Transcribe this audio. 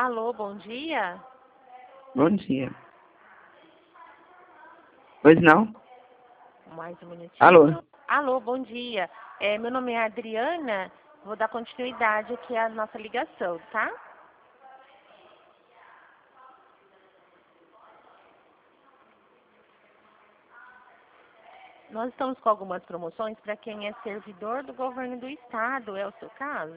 Alô, bom dia? Bom dia. Pois não? Mais um minutinho. Alô? Alô, bom dia. Meu nome é Adriana. Vou dar continuidade aqui à nossa ligação, tá? Nós estamos com algumas promoções para quem é servidor do governo do estado. É o seu caso?